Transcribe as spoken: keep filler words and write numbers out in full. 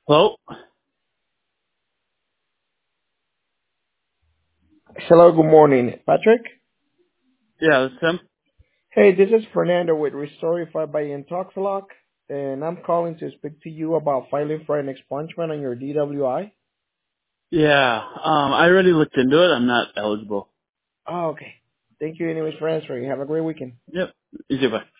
Hello? Hello, good morning. Patrick? Yeah, this is Tim. Hey, this is Fernando with Restorify by Intoxilock, and I'm calling to speak to you about filing for an expungement on your D W I. Yeah, um, I already looked into it. I'm not eligible. Oh, okay. Thank you anyways for answering. Have a great weekend. Yep. Easy, bye.